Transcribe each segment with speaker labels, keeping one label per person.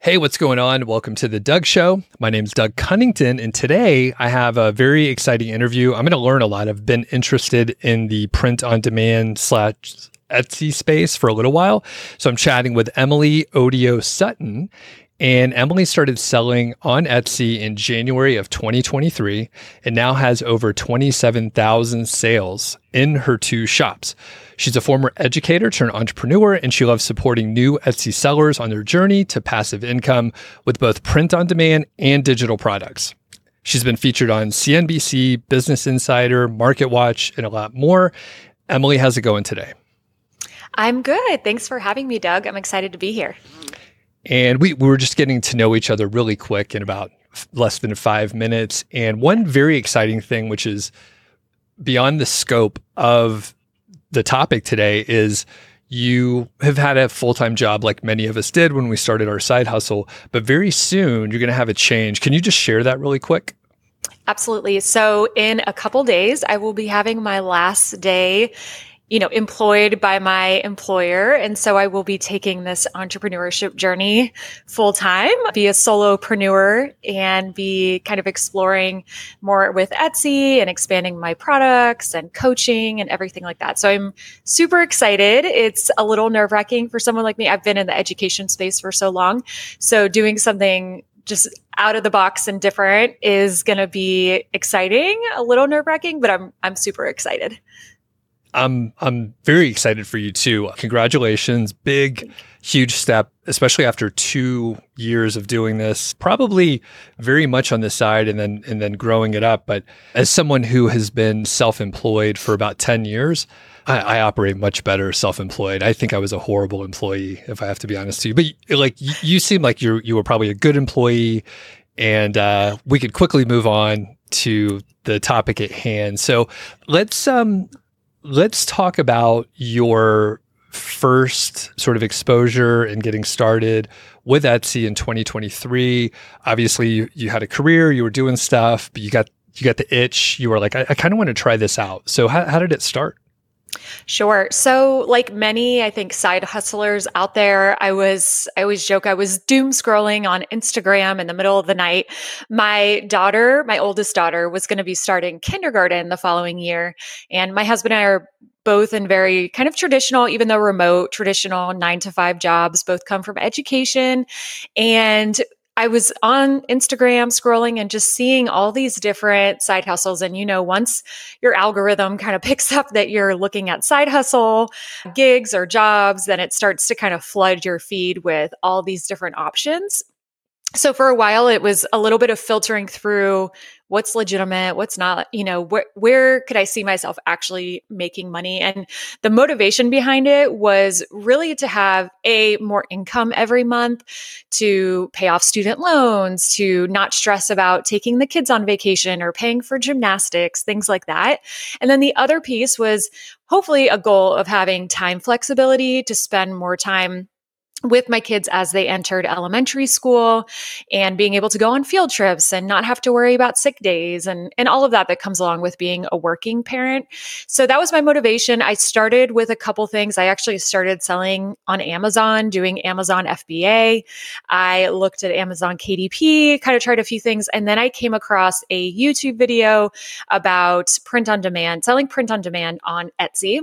Speaker 1: Hey, what's going on? Welcome to The Doug Show. My name's Doug Cunnington, and today I have a very exciting interview. I'm going to learn a lot. I've been interested in the print-on-demand / Etsy space for a little while. So I'm chatting with Emily Odio Sutton, and Emily started selling on Etsy in January of 2023 and now has over 27,000 sales in her 2 shops. She's a former educator turned entrepreneur, and she loves supporting new Etsy sellers on their journey to passive income with both print on demand and digital products. She's been featured on CNBC, Business Insider, MarketWatch, and a lot more. Emily, how's it going today?
Speaker 2: I'm good. Thanks for having me, Doug. I'm excited to be here.
Speaker 1: And we were just getting to know each other really quick in about less than 5 minutes. And one very exciting thing, which is beyond the scope of the topic today, is you have had a full-time job like many of us did when we started our side hustle, but very soon you're going to have a change. Can you just share that really quick?
Speaker 2: Absolutely. So in a couple days, I will be having my last day employed by my employer. And so I will be taking this entrepreneurship journey full time, be a solopreneur, and be kind of exploring more with Etsy and expanding my products and coaching and everything like that. So I'm super excited. It's a little nerve-wracking for someone like me. I've been in the education space for so long. So doing something just out of the box and different is going to be exciting, a little nerve-wracking, but I'm super excited.
Speaker 1: I'm very excited for you too. Congratulations. Big, huge step, especially after 2 years of doing this, probably very much on the side and then growing it up. But as someone who has been self-employed for about 10 years, I operate much better self-employed. I think I was a horrible employee, if I have to be honest with you. But like you seem like you were probably a good employee, and we could quickly move on to the topic at hand. So let's talk about your first sort of exposure and getting started with Etsy in 2023. Obviously, you had a career, you were doing stuff, but you got the itch. You were like, I kind of want to try this out. So how did it start?
Speaker 2: Sure. So like many, I think, side hustlers out there, I always joke, I was doom scrolling on Instagram in the middle of the night. My oldest daughter, was going to be starting kindergarten the following year. And my husband and I are both in very kind of traditional, even though remote, traditional 9-to-5 jobs, both come from education. And I was on Instagram scrolling and just seeing all these different side hustles. And, once your algorithm kind of picks up that you're looking at side hustle gigs or jobs, then it starts to kind of flood your feed with all these different options. So for a while, it was a little bit of filtering through what's legitimate, what's not, where could I see myself actually making money? And the motivation behind it was really to have more income every month, to pay off student loans, to not stress about taking the kids on vacation or paying for gymnastics, things like that. And then the other piece was hopefully a goal of having time flexibility to spend more time with my kids as they entered elementary school, and being able to go on field trips and not have to worry about sick days and all of that comes along with being a working parent. So that was my motivation. I started with a couple things. I actually started selling on Amazon, doing Amazon FBA. I looked at Amazon KDP, kind of tried a few things. And then I came across a YouTube video about print on demand, selling print on demand on Etsy.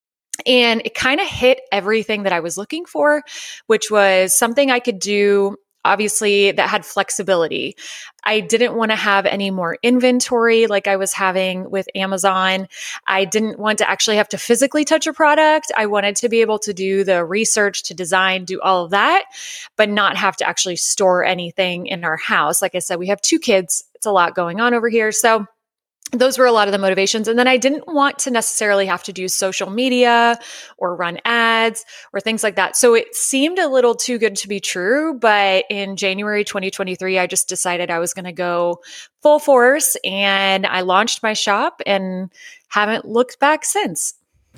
Speaker 2: And it kind of hit everything that I was looking for, which was something I could do, obviously, that had flexibility. I didn't want to have any more inventory like I was having with Amazon. I didn't want to actually have to physically touch a product. I wanted to be able to do the research, to design, do all of that, but not have to actually store anything in our house. Like I said, we have 2 kids. It's a lot going on over here. So those were a lot of the motivations. And then I didn't want to necessarily have to do social media or run ads or things like that. So it seemed a little too good to be true. But in January 2023, I just decided I was going to go full force, and I launched my shop and haven't looked back since.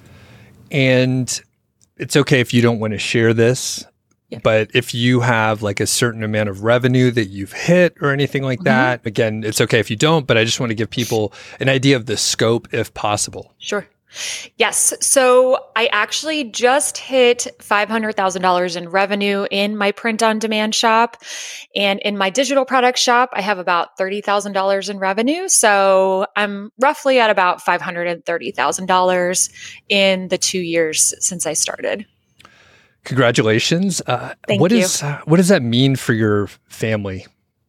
Speaker 1: And it's okay if you don't want to share this. Yeah. But if you have like a certain amount of revenue that you've hit or anything like that, again, it's okay if you don't, but I just want to give people an idea of the scope if possible.
Speaker 2: Sure. Yes. So I actually just hit $500,000 in revenue in my print on demand shop. And in my digital product shop, I have about $30,000 in revenue. So I'm roughly at about $530,000 in the 2 years since I started.
Speaker 1: Congratulations.
Speaker 2: Thank you.
Speaker 1: What does that mean for your family?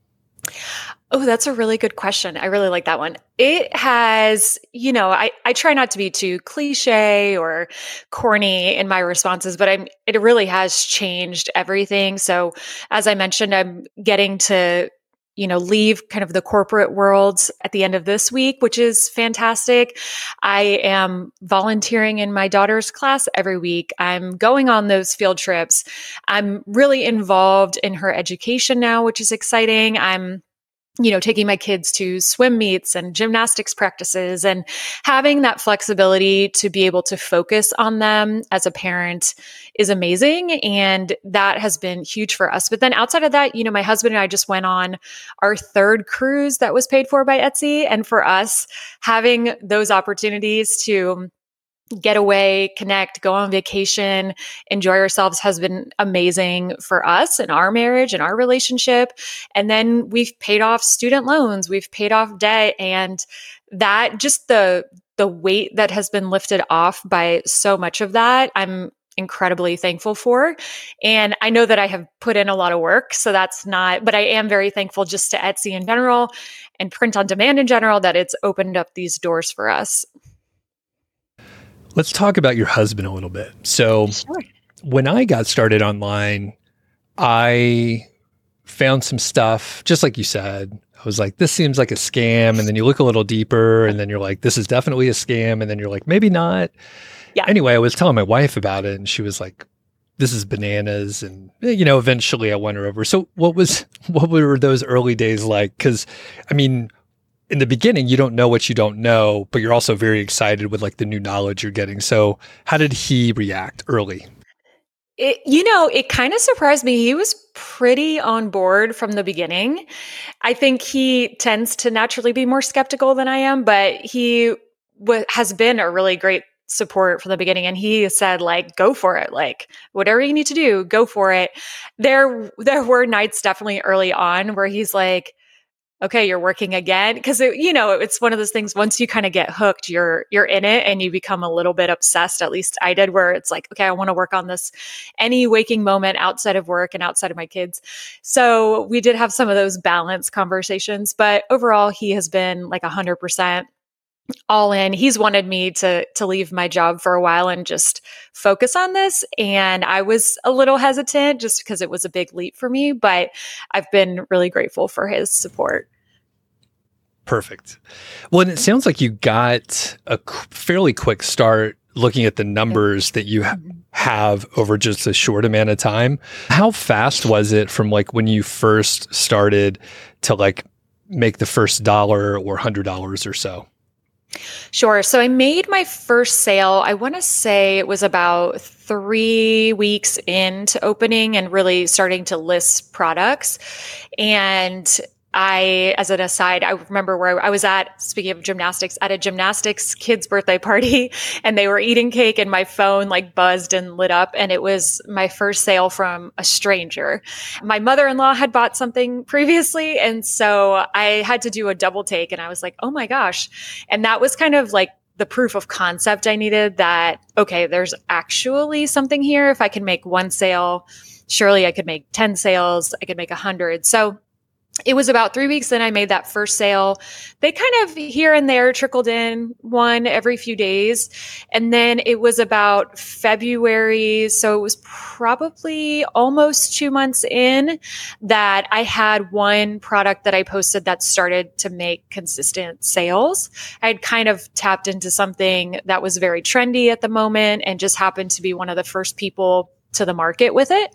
Speaker 2: Oh, that's a really good question. I really like that one. It has, I try not to be too cliche or corny in my responses, but it really has changed everything. So as I mentioned, I'm getting to, leave kind of the corporate world at the end of this week, which is fantastic. I am volunteering in my daughter's class every week. I'm going on those field trips. I'm really involved in her education now, which is exciting. I'm taking my kids to swim meets and gymnastics practices, and having that flexibility to be able to focus on them as a parent is amazing. And that has been huge for us. But then outside of that, my husband and I just went on our third cruise that was paid for by Etsy. And for us, having those opportunities to get away, connect, go on vacation, enjoy ourselves has been amazing for us and our marriage and our relationship. And then we've paid off student loans, we've paid off debt, and that just the weight that has been lifted off by so much of that, I'm incredibly thankful for. And I know that I have put in a lot of work, so that's not, but I am very thankful just to Etsy in general and print on demand in general that it's opened up these doors for us.
Speaker 1: Let's talk about your husband a little bit. So
Speaker 2: Sure.
Speaker 1: When I got started online, I found some stuff, just like you said. I was like, this seems like a scam. And then you look a little deeper and then you're like, this is definitely a scam. And then you're like, maybe not.
Speaker 2: Yeah.
Speaker 1: Anyway, I was telling my wife about it and she was like, this is bananas. And, eventually I won her over. So what were those early days like? Because, in the beginning, you don't know what you don't know, but you're also very excited with like the new knowledge you're getting. So how did he react early?
Speaker 2: It kind of surprised me. He was pretty on board from the beginning. I think he tends to naturally be more skeptical than I am, but he has been a really great support from the beginning. And he said, like, go for it. Like, whatever you need to do, go for it. There were nights definitely early on where he's like, okay, you're working again. Cause it's one of those things, once you kind of get hooked, you're in it and you become a little bit obsessed. At least I did, where it's like, okay, I want to work on this any waking moment outside of work and outside of my kids. So we did have some of those balanced conversations, but overall he has been like 100% all in. He's wanted me to leave my job for a while and just focus on this. And I was a little hesitant just because it was a big leap for me, but I've been really grateful for his support.
Speaker 1: Perfect. Well, and it sounds like you got a fairly quick start looking at the numbers that you have over just a short amount of time. How fast was it from like when you first started to like make the first $1 or $100 or so?
Speaker 2: Sure. So I made my first sale, I want to say it was about 3 weeks into opening and really starting to list products. And as an aside, I remember where I was at, speaking of gymnastics, at a gymnastics kids' birthday party, and they were eating cake and my phone like buzzed and lit up. And it was my first sale from a stranger. My mother-in-law had bought something previously. And so I had to do a double take and I was like, oh my gosh. And that was kind of like the proof of concept I needed that, okay, there's actually something here. If I can make one sale, surely I could make 10 sales. I could make 100. So it was about 3 weeks. Then I made that first sale. They kind of here and there trickled in one every few days. And then it was about February. So it was probably almost 2 months in that I had one product that I posted that started to make consistent sales. I had kind of tapped into something that was very trendy at the moment and just happened to be one of the first people to the market with it.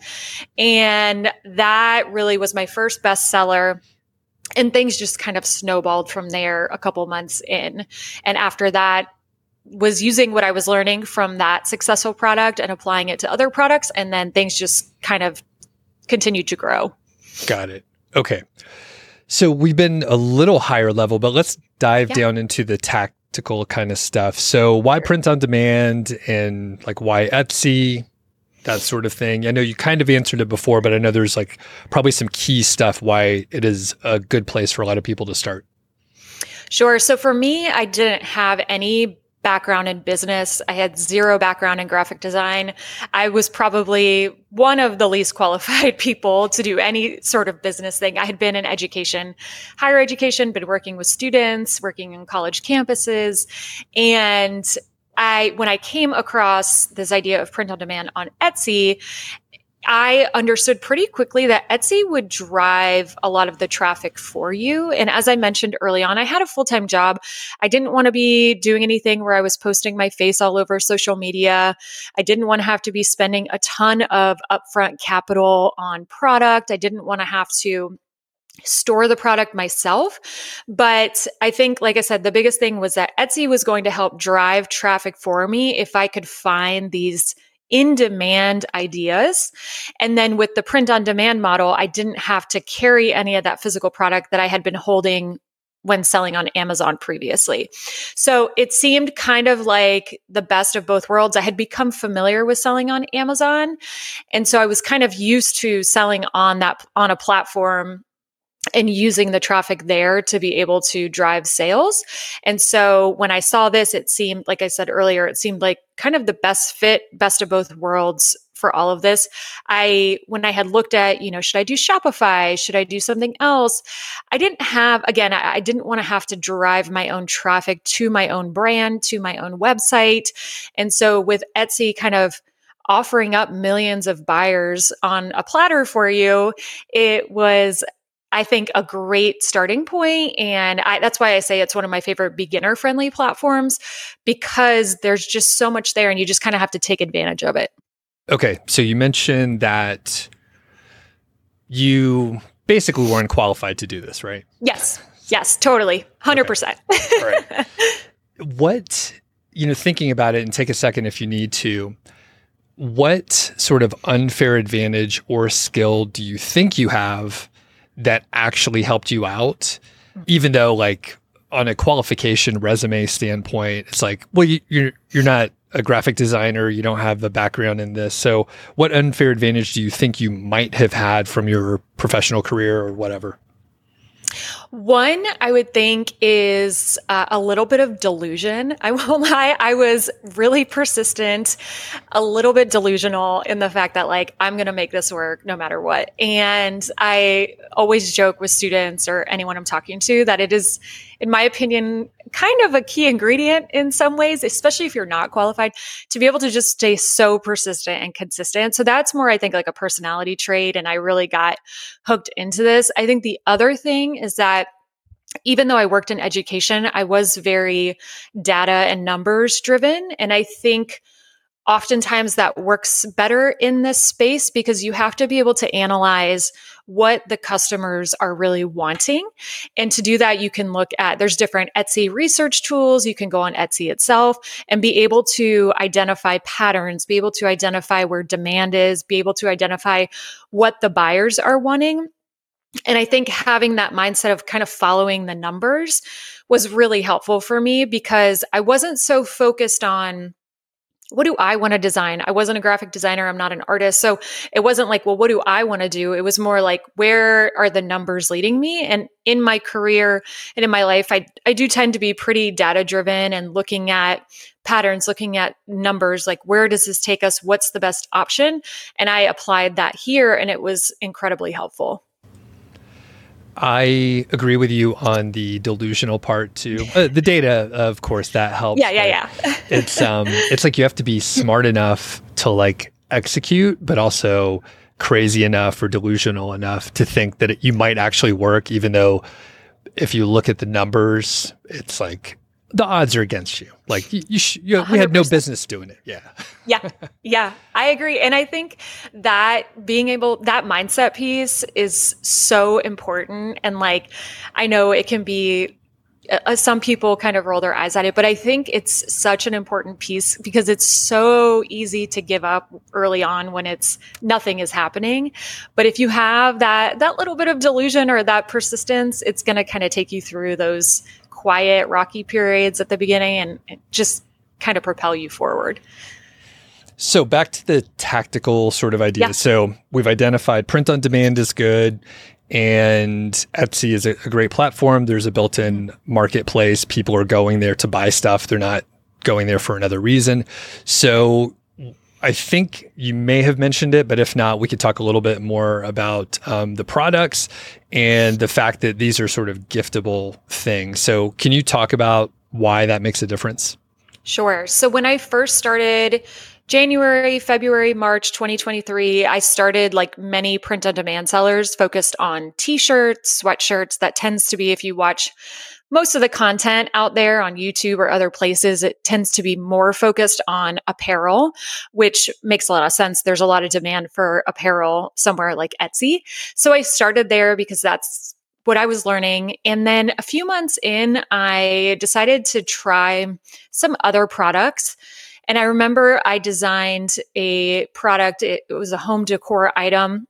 Speaker 2: And that really was my first bestseller. And things just kind of snowballed from there a couple months in. And after that, was using what I was learning from that successful product and applying it to other products. And then things just kind of continued to grow.
Speaker 1: Got it. Okay. So we've been a little higher level, but let's dive down into the tactical practical kind of stuff. So why print on demand and like why Etsy, that sort of thing? I know you kind of answered it before, but I know there's like probably some key stuff why it is a good place for a lot of people to start.
Speaker 2: Sure. So for me, I didn't have any background in business. I had zero background in graphic design. I was probably one of the least qualified people to do any sort of business thing. I had been in education, higher education, been working with students, working in college campuses. And when I came across this idea of print on demand on Etsy, I understood pretty quickly that Etsy would drive a lot of the traffic for you. And as I mentioned early on, I had a full-time job. I didn't want to be doing anything where I was posting my face all over social media. I didn't want to have to be spending a ton of upfront capital on product. I didn't want to have to store the product myself. But I think, like I said, the biggest thing was that Etsy was going to help drive traffic for me if I could find these in-demand ideas. And then with the print on demand model, I didn't have to carry any of that physical product that I had been holding when selling on Amazon previously. So it seemed kind of like the best of both worlds. I had become familiar with selling on Amazon. And so I was kind of used to selling on a platform and using the traffic there to be able to drive sales. And so when I saw this, it seemed, like I said earlier, it seemed like kind of the best fit, best of both worlds for all of this. When I had looked at, should I do Shopify? Should I do something else? I didn't want to have to drive my own traffic to my own brand, to my own website. And so with Etsy kind of offering up millions of buyers on a platter for you, it was, I think, a great starting point. And that's why I say it's one of my favorite beginner-friendly platforms, because there's just so much there and you just kind of have to take advantage of it.
Speaker 1: Okay. So you mentioned that you basically weren't qualified to do this, right?
Speaker 2: Yes. Yes, totally. 100%.
Speaker 1: Okay. Right. What, thinking about it, and take a second if you need to, what sort of unfair advantage or skill do you think you have that actually helped you out, even though like on a qualification resume standpoint, it's like, well, you're not a graphic designer, you don't have the background in this. So what unfair advantage do you think you might have had from your professional career or whatever?
Speaker 2: One, I would think, is a little bit of delusion. I won't lie. I was really persistent, a little bit delusional in the fact that like, I'm going to make this work no matter what. And I always joke with students or anyone I'm talking to that it is, in my opinion, kind of a key ingredient in some ways, especially if you're not qualified, to be able to just stay so persistent and consistent. So that's more, I think, like a personality trait. And I really got hooked into this. I think the other thing is that even though I worked in education, I was very data and numbers driven. And I think oftentimes that works better in this space because you have to be able to analyze what the customers are really wanting. And to do that, you can look at, there's different Etsy research tools. You can go on Etsy itself and be able to identify patterns, be able to identify where demand is, be able to identify what the buyers are wanting. And I think having that mindset of kind of following the numbers was really helpful for me because I wasn't so focused on what do I want to design? I wasn't a graphic designer. I'm not an artist. So it wasn't like, well, what do I want to do? It was more like, where are the numbers leading me? And in my career and in my life, I do tend to be pretty data driven and looking at patterns, looking at numbers, like where does this take us? What's the best option? And I applied that here and it was incredibly helpful.
Speaker 1: I agree with you on the delusional part too. The data, of course, that helps.
Speaker 2: Yeah.
Speaker 1: It's like you have to be smart enough to like execute, but also crazy enough or delusional enough to think that you might actually work, even though if you look at the numbers, it's like the odds are against you. Like we had no business doing it.
Speaker 2: Yeah, I agree. And I think that that mindset piece is so important. And like, I know it can be, some people kind of roll their eyes at it, but I think it's such an important piece because it's so easy to give up early on when nothing is happening. But if you have that little bit of delusion or that persistence, it's going to kind of take you through those quiet, rocky periods at the beginning and just kind of propel you forward.
Speaker 1: So back to the tactical sort of idea.
Speaker 2: Yeah.
Speaker 1: So we've identified print on demand is good, and Etsy is a great platform. There's a built-in marketplace. People are going there to buy stuff. They're not going there for another reason. So I think you may have mentioned it, but if not, we could talk a little bit more about the products and the fact that these are sort of giftable things. So can you talk about why that makes a difference?
Speaker 2: Sure. So when I first started January, February, March 2023, I started like many print on demand sellers focused on t-shirts, sweatshirts. That tends to be, if you watch most of the content out there on YouTube or other places, it tends to be more focused on apparel, which makes a lot of sense. There's a lot of demand for apparel somewhere like Etsy. So I started there because that's what I was learning. And then a few months in, I decided to try some other products. And I remember I designed a product. It was a home decor item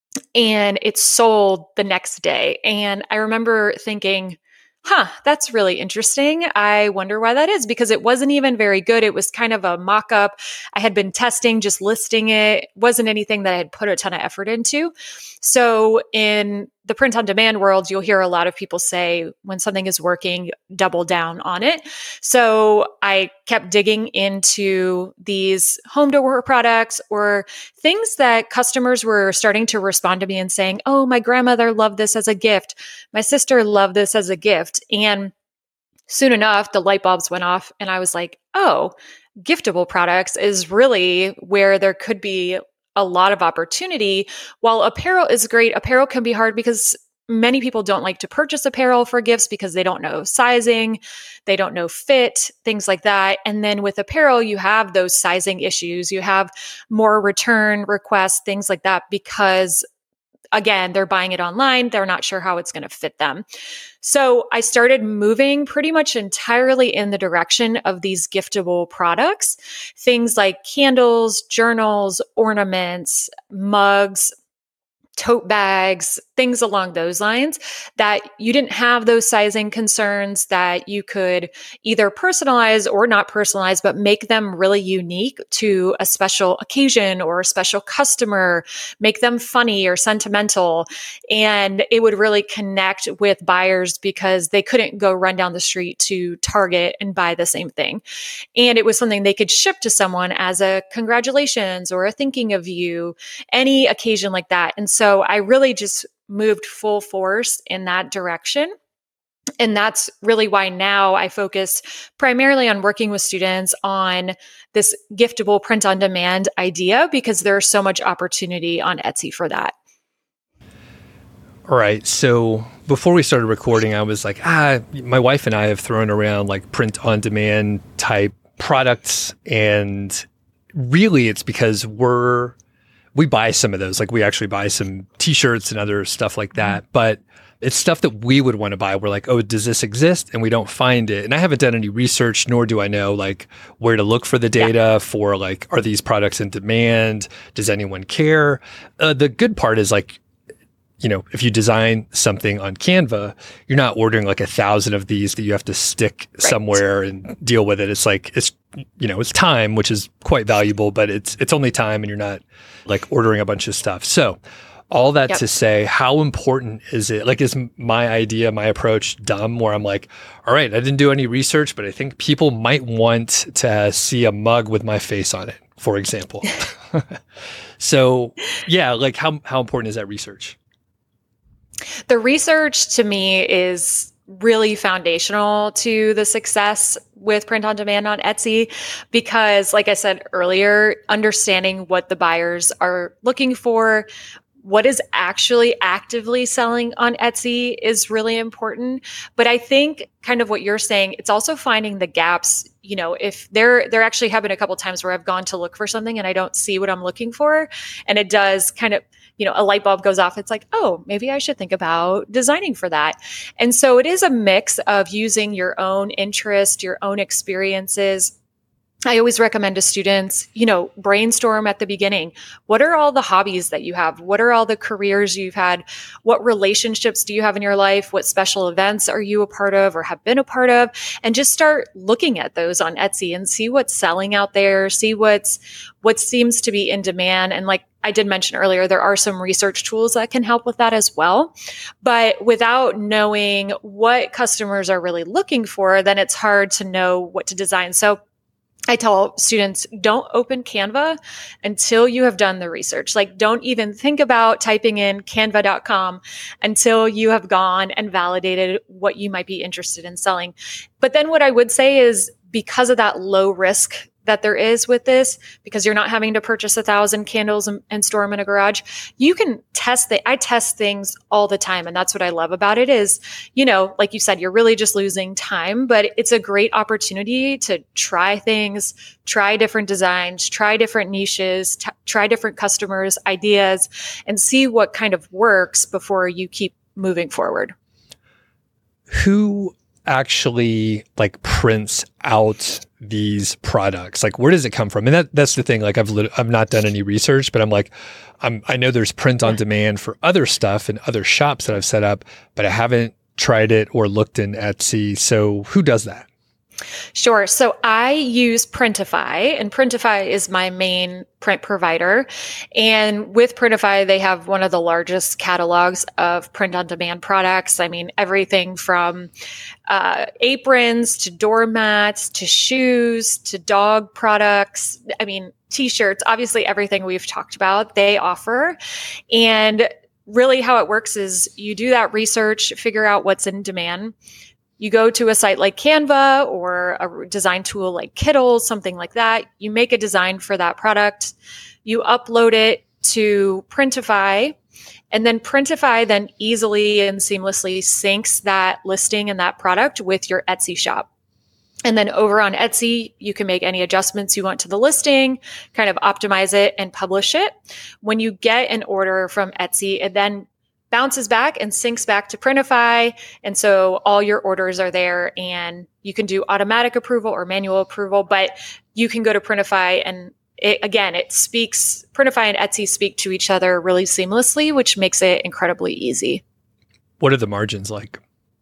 Speaker 2: and it sold the next day. And I remember thinking, that's really interesting. I wonder why that is, because it wasn't even very good. It was kind of a mock-up. I had been testing, just listing it. It wasn't anything that I had put a ton of effort into. So in the print on demand world, you'll hear a lot of people say when something is working, double down on it. So I kept digging into these home decor products or things that customers were starting to respond to me and saying, oh, my grandmother loved this as a gift. My sister loved this as a gift. And soon enough, the light bulbs went off and I was like, oh, giftable products is really where there could be a lot of opportunity. While apparel is great, apparel can be hard because many people don't like to purchase apparel for gifts because they don't know sizing, they don't know fit, things like that. And then with apparel, you have those sizing issues. You have more return requests, things like that, because again, they're buying it online. They're not sure how it's going to fit them. So I started moving pretty much entirely in the direction of these giftable products, things like candles, journals, ornaments, mugs, tote bags, things along those lines, that you didn't have those sizing concerns, that you could either personalize or not personalize, but make them really unique to a special occasion or a special customer, make them funny or sentimental. And it would really connect with buyers because they couldn't go run down the street to Target and buy the same thing. And it was something they could ship to someone as a congratulations or a thinking of you, any occasion like that. And so I really just moved full force in that direction. And that's really why now I focus primarily on working with students on this giftable print on demand idea, because there's so much opportunity on Etsy for that.
Speaker 1: All right. So before we started recording, I was like, my wife and I have thrown around like print on demand type products. And really it's because we buy some of those. Like we actually buy some t-shirts and other stuff like that. But it's stuff that we would want to buy. We're like, oh, does this exist? And we don't find it. And I haven't done any research, nor do I know like where to look for the data for like, are these products in demand? Does anyone care? The good part is like, you know, if you design something on Canva, you're not ordering like 1,000 of these that you have to stick somewhere and deal with it. It's like, it's time, which is quite valuable, but it's only time and you're not like ordering a bunch of stuff. So all that to say, how important is it? Like, is my idea, my approach dumb where I'm like, all right, I didn't do any research, but I think people might want to see a mug with my face on it, for example. So yeah, like how important is that research?
Speaker 2: The research to me is really foundational to the success with print on demand on Etsy, because like I said earlier, understanding what the buyers are looking for, what is actually actively selling on Etsy is really important. But I think kind of what you're saying, it's also finding the gaps. You know, if there actually have been a couple of times where I've gone to look for something and I don't see what I'm looking for, and it does kind of, a light bulb goes off. It's like, oh, maybe I should think about designing for that. And so it is a mix of using your own interest, your own experiences, I always recommend to students, brainstorm at the beginning. What are all the hobbies that you have? What are all the careers you've had? What relationships do you have in your life? What special events are you a part of or have been a part of? And just start looking at those on Etsy and see what's selling out there, see what seems to be in demand. And like I did mention earlier, there are some research tools that can help with that as well. But without knowing what customers are really looking for, then it's hard to know what to design. So I tell students, don't open Canva until you have done the research. Like, don't even think about typing in canva.com until you have gone and validated what you might be interested in selling. But then what I would say is, because of that low risk that there is with this, because you're not having to purchase 1,000 candles and store them in a garage, you can test I test things all the time. And that's what I love about it is, like you said, you're really just losing time, but it's a great opportunity to try things, try different designs, try different niches, try different customers' ideas, and see what kind of works before you keep moving forward.
Speaker 1: Who actually prints out these products? Like, where does it come from? And that's the thing. Like, I've not done any research, but I know there's print on demand for other stuff and other shops that I've set up, but I haven't tried it or looked in Etsy. So who does that?
Speaker 2: Sure. So I use Printify, and Printify is my main print provider. And with Printify, they have one of the largest catalogs of print-on-demand products. I mean, everything from aprons to doormats to shoes to dog products. I mean, t-shirts, obviously everything we've talked about, they offer. And really how it works is you do that research, figure out what's in demand. You go to a site like Canva or a design tool like Kittles, something like that. You make a design for that product. You upload it to Printify, and then Printify then easily and seamlessly syncs that listing and that product with your Etsy shop. And then over on Etsy, you can make any adjustments you want to the listing, kind of optimize it and publish it. When you get an order from Etsy, it then bounces back and syncs back to Printify. And so all your orders are there, and you can do automatic approval or manual approval, but you can go to Printify and Printify and Etsy speak to each other really seamlessly, which makes it incredibly easy.
Speaker 1: What are the margins like?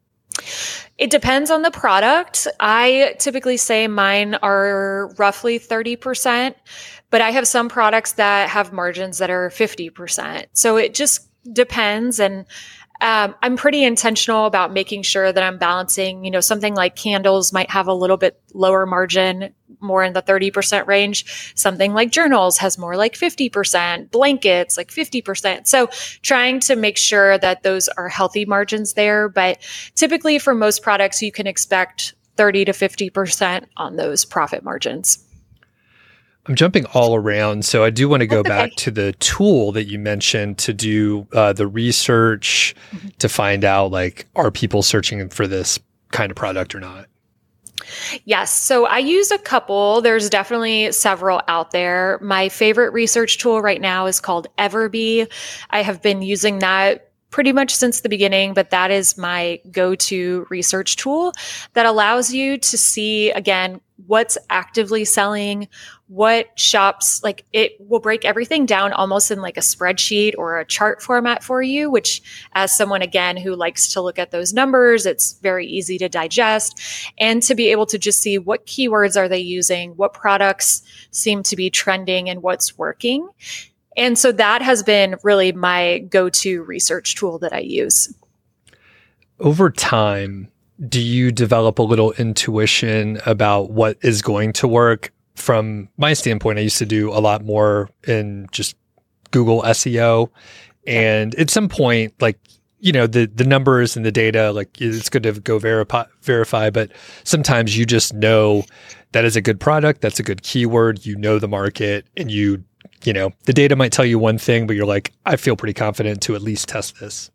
Speaker 2: It depends on the product. I typically say mine are roughly 30%, but I have some products that have margins that are 50%. So it just depends. And I'm pretty intentional about making sure that I'm balancing, something like candles might have a little bit lower margin, more in the 30% range. Something like journals has more like 50%, blankets like 50%. So trying to make sure that those are healthy margins there. But typically for most products, you can expect 30 to 50% on those profit margins.
Speaker 1: I'm jumping all around, so I do want to go back to the tool that you mentioned to do the research to find out, are people searching for this kind of product or not?
Speaker 2: Yes. So I use a couple. There's definitely several out there. My favorite research tool right now is called Everbee. I have been using that pretty much since the beginning, but that is my go-to research tool that allows you to see, again, what's actively selling, what shops, it will break everything down almost in like a spreadsheet or a chart format for you, which as someone, again, who likes to look at those numbers, it's very easy to digest and to be able to just see what keywords are they using, what products seem to be trending and what's working. And so that has been really my go-to research tool that I use.
Speaker 1: Over time, do you develop a little intuition about what is going to work? From my standpoint, I used to do a lot more in just Google SEO. And at some point, the numbers and the data, it's good to go verify, but sometimes you just know that is a good product, that's a good keyword, the market, and the data might tell you one thing, but you're like, I feel pretty confident to at least test this.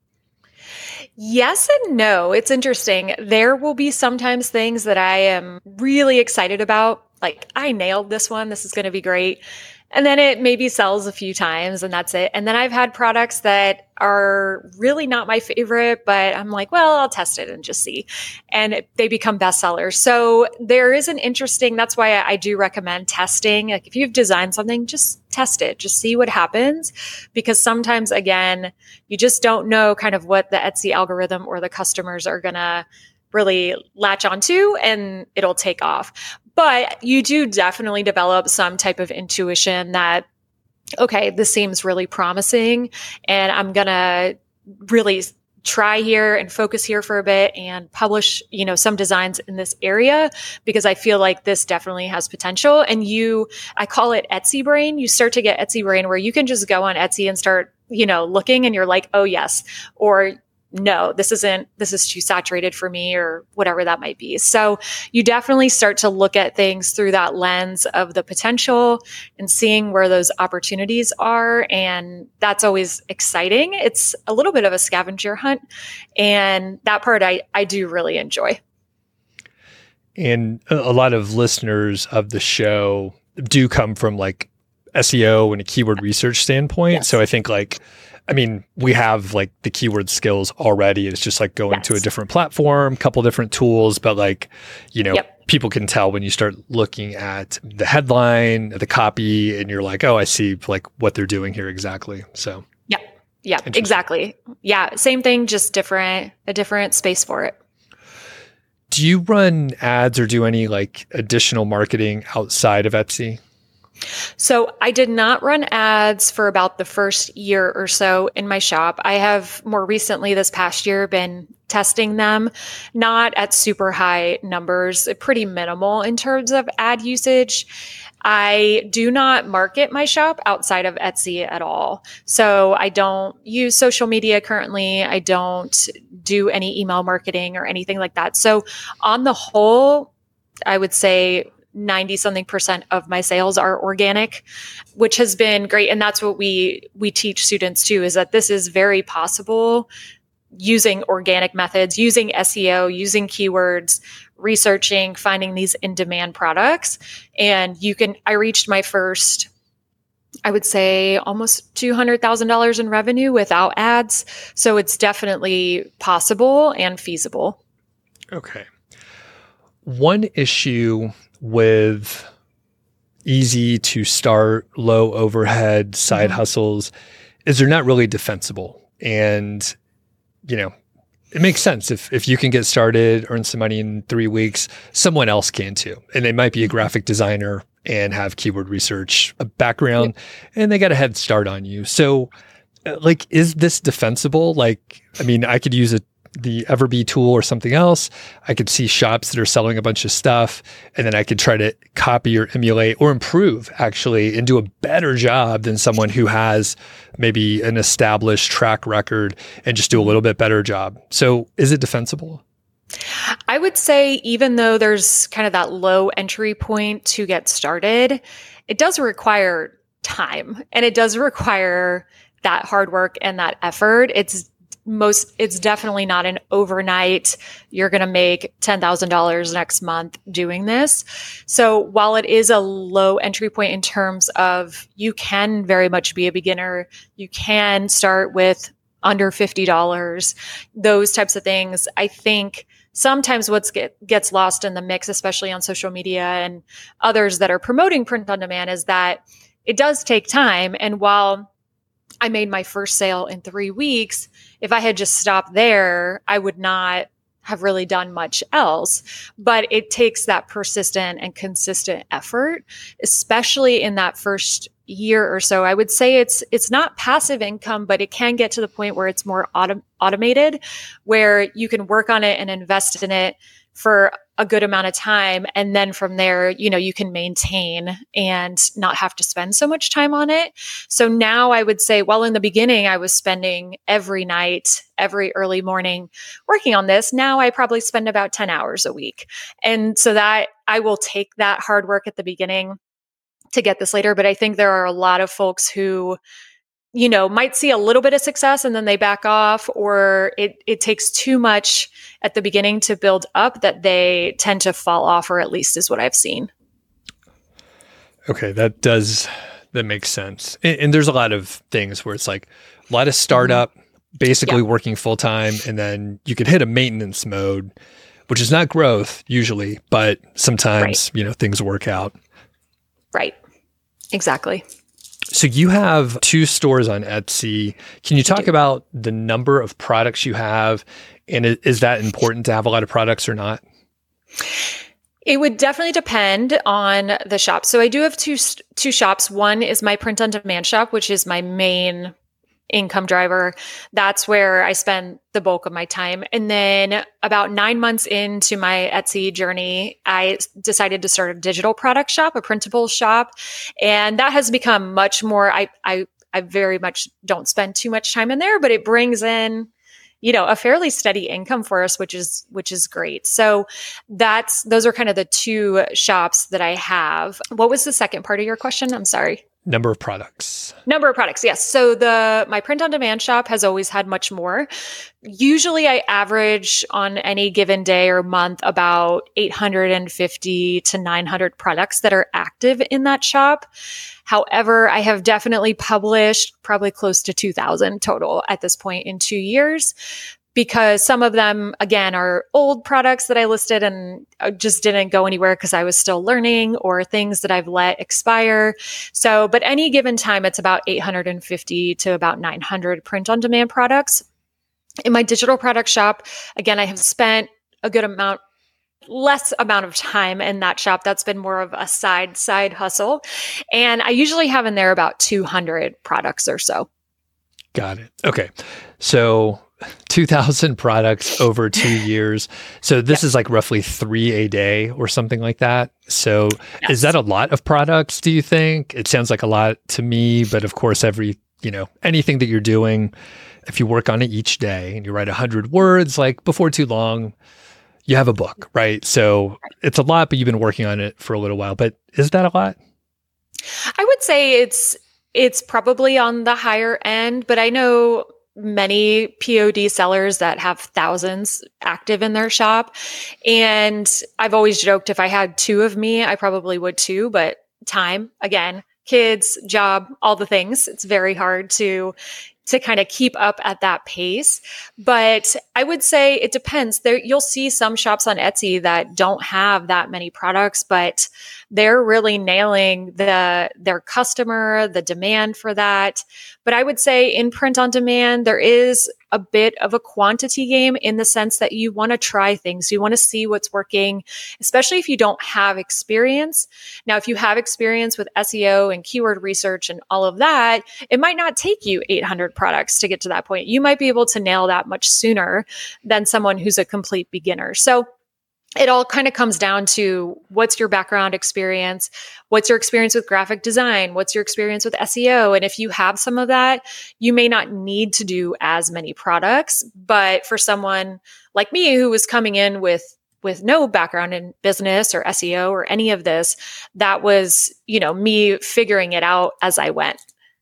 Speaker 2: Yes and no. It's interesting. There will be sometimes things that I am really excited about, like, I nailed this one. This is going to be great. And then it maybe sells a few times and that's it. And then I've had products that are really not my favorite, but I'm like, well, I'll test it and just see. And they become bestsellers. So there is that's why I do recommend testing. Like if you've designed something, just test it, just see what happens. Because sometimes, again, you just don't know kind of what the Etsy algorithm or the customers are going to really latch onto, and it'll take off. But you do definitely develop some type of intuition that, okay, this seems really promising, and I'm going to really try here and focus here for a bit and publish, some designs in this area because I feel like this definitely has potential. And I call it Etsy brain. You start to get Etsy brain where you can just go on Etsy and start, looking, and you're like, oh yes, or no, this is too saturated for me, or whatever that might be. So you definitely start to look at things through that lens of the potential and seeing where those opportunities are. And that's always exciting. It's a little bit of a scavenger hunt. And that part I do really enjoy.
Speaker 1: And a lot of listeners of the show do come from like SEO and a keyword research standpoint. Yes. So I think we have like the keyword skills already. It's just like going to a different platform, couple different tools, but people can tell when you start looking at the headline, the copy, and you're like, oh, I see like what they're doing here exactly. So
Speaker 2: yeah, exactly. Yeah. Same thing, just a different space for it.
Speaker 1: Do you run ads or do any like additional marketing outside of Etsy?
Speaker 2: So I did not run ads for about the first year or so in my shop. I have more recently this past year been testing them, not at super high numbers, pretty minimal in terms of ad usage. I do not market my shop outside of Etsy at all. So I don't use social media currently. I don't do any email marketing or anything like that. So on the whole, I would say 90-something% of my sales are organic, which has been great. And that's what we teach students too, is that this is very possible using organic methods, using SEO, using keywords, researching, finding these in-demand products. And I reached my first, I would say almost $200,000 in revenue without ads. So it's definitely possible and feasible.
Speaker 1: Okay. One issue with easy to start, low overhead side hustles is they're not really defensible. And, it makes sense. If you can get started, earn some money in 3 weeks, someone else can too. And they might be a graphic designer and have keyword research background, and they got a head start on you. So is this defensible? I could use the Everbee tool or something else. I could see shops that are selling a bunch of stuff, and then I could try to copy or emulate or improve actually and do a better job than someone who has maybe an established track record and just do a little bit better job. So is it defensible?
Speaker 2: I would say even though there's kind of that low entry point to get started, it does require time, and it does require that hard work and that effort. It's definitely not an overnight, you're going to make $10,000 next month doing this. So while it is a low entry point in terms of you can very much be a beginner, you can start with under $50, those types of things. I think sometimes what gets lost in the mix, especially on social media and others that are promoting print on demand, is that it does take time. And while I made my first sale in 3 weeks, if I had just stopped there, I would not have really done much else. But it takes that persistent and consistent effort, especially in that first year or so. I would say it's not passive income, but it can get to the point where it's more automated, where you can work on it and invest in it for a good amount of time. And then from there, you can maintain and not have to spend so much time on it. So now I would say, well, in the beginning, I was spending every night, every early morning working on this. Now I probably spend about 10 hours a week. And so that I will take that hard work at the beginning to get this later. But I think there are a lot of folks who might see a little bit of success and then they back off, or it takes too much at the beginning to build up that they tend to fall off, or at least is what I've seen.
Speaker 1: Okay, that makes sense. And there's a lot of things where it's like a lot of startup, basically working full time, and then you could hit a maintenance mode, which is not growth usually, but sometimes, things work out.
Speaker 2: Right. Exactly.
Speaker 1: So you have 2 stores on Etsy. Can you talk about the number of products you have? And is that important to have a lot of products or not?
Speaker 2: It would definitely depend on the shop. So I do have two shops. One is my print on demand shop, which is my main income driver. That's where I spend the bulk of my time. And then about 9 months into my Etsy journey, I decided to start a digital product shop, a printable shop. And that has become much more, I very much don't spend too much time in there, but it brings in, a fairly steady income for us, which is great. So those are kind of the 2 shops that I have. What was the second part of your question? I'm sorry.
Speaker 1: Number of products.
Speaker 2: Yes. So my print on demand shop has always had much more. Usually I average on any given day or month about 850 to 900 products that are active in that shop. However, I have definitely published probably close to 2,000 total at this point in 2 years, because some of them, again, are old products that I listed and just didn't go anywhere because I was still learning, or things that I've let expire. So, but any given time, it's about 850 to about 900 print on demand products. In my digital product shop, again, I have spent less amount of time in that shop. That's been more of a side hustle. And I usually have in there about 200 products or so.
Speaker 1: Got it. Okay. So 2,000 products over 2 years. So this is like roughly 3 a day or something like that. So is that a lot of products, do you think? It sounds like a lot to me, but of course, anything that you're doing, if you work on it each day and you write 100 words, like before too long, you have a book, right? So it's a lot, but you've been working on it for a little while. But is that a lot?
Speaker 2: I would say it's probably on the higher end, but I know many POD sellers that have thousands active in their shop. And I've always joked, if I had 2 of me, I probably would too, but time, again, kids, job, all the things, it's very hard to kind of keep up at that pace. But I would say it depends. You'll see some shops on Etsy that don't have that many products, but they're really nailing their customer, the demand for that. But I would say in print on demand, there is a bit of a quantity game in the sense that you want to try things. You want to see what's working, especially if you don't have experience. Now, if you have experience with SEO and keyword research and all of that, it might not take you 800 products to get to that point. You might be able to nail that much sooner than someone who's a complete beginner. So it all kind of comes down to what's your background experience, what's your experience with graphic design, what's your experience with SEO. And if you have some of that, you may not need to do as many products. But for someone like me who was coming in with no background in business or SEO or any of this, that was, me figuring it out as I went.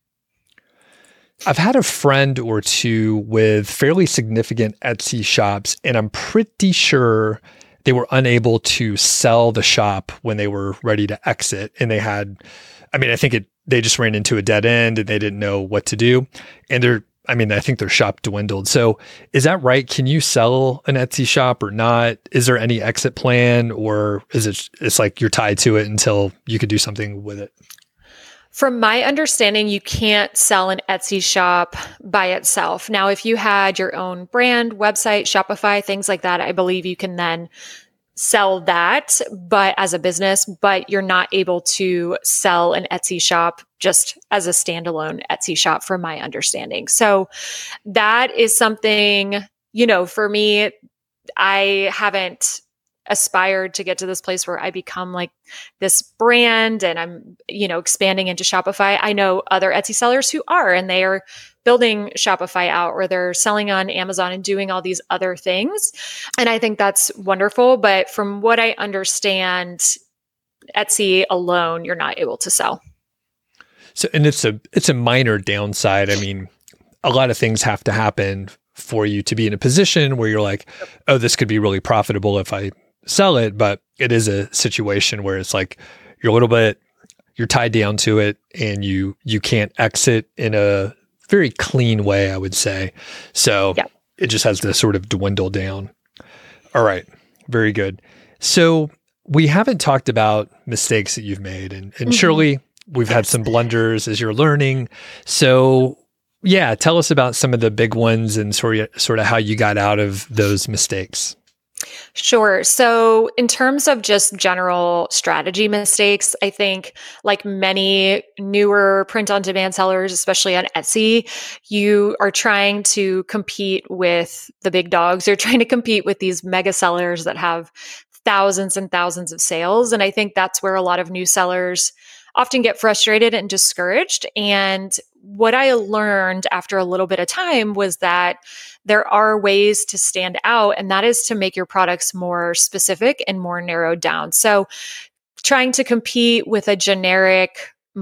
Speaker 1: I've had a friend or 2 with fairly significant Etsy shops, and I'm pretty sure they were unable to sell the shop when they were ready to exit. And I think they just ran into a dead end and they didn't know what to do. And I think their shop dwindled. So is that right? Can you sell an Etsy shop or not? Is there any exit plan, or it's like you're tied to it until you could do something with it?
Speaker 2: From my understanding, you can't sell an Etsy shop by itself. Now, if you had your own brand, website, Shopify, things like that, I believe you can then sell that, but as a business, but you're not able to sell an Etsy shop just as a standalone Etsy shop, from my understanding. So that is something, for me, I haven't aspired to get to this place where I become like this brand and I'm, expanding into Shopify. I know other Etsy sellers who are, and they are building Shopify out, or they're selling on Amazon and doing all these other things. And I think that's wonderful. But from what I understand, Etsy alone, you're not able to sell.
Speaker 1: So, and it's a minor downside. A lot of things have to happen for you to be in a position where you're like, oh, this could be really profitable if I sell it. But it is a situation where it's like you're a little bit you're tied down to it and you can't exit in a very clean way, I would say. So
Speaker 2: Yeah.
Speaker 1: it just has to sort of dwindle down. All right. Very good. So we haven't talked about mistakes that you've made, and surely we've had some blunders as you're learning. So yeah, tell us about some of the big ones and sort of how you got out of those mistakes.
Speaker 2: Sure. So, in terms of just general strategy mistakes, I think like many newer print on demand sellers, especially on Etsy, you are trying to compete with the big dogs. You're trying to compete with these mega sellers that have thousands and thousands of sales. And I think that's where a lot of new sellers often get frustrated and discouraged. And what I learned after a little bit of time was that there are ways to stand out, and that is to make your products more specific and more narrowed down. So, trying to compete with a generic